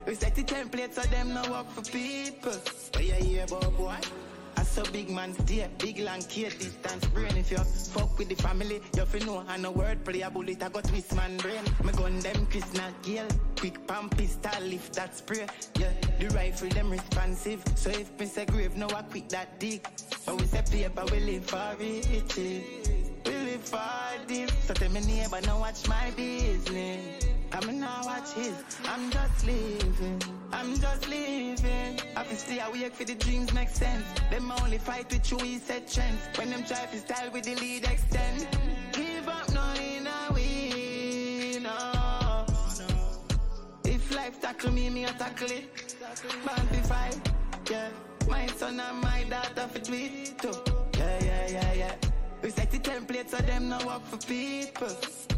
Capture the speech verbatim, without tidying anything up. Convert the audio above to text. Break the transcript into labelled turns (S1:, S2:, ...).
S1: We set the template so them no work for people. But you hear about boy? I saw big man stay, big land care distance brain. If you fuck with the family, you fi know and no word play a bullet I got twist man brain. Me gun them Chris not kill, quick pump pistol lift that spray. Yeah, the rifle them responsive. So if me say grave, no I quick that dick. But we say paper, we live for it. We live for this. So tell me neighbor, now watch my business. I'm not watch his, I'm just living, I'm just living. I feel stay awake for the dreams make sense. Them only fight with you, he set trends. When them try to style with the lead extend. Give up, no in a way, no. If life tackle me, me a tackle it. Man be fight, yeah. My son and my daughter for tweet too. Yeah, yeah, yeah, yeah. We set the template so them no work for people.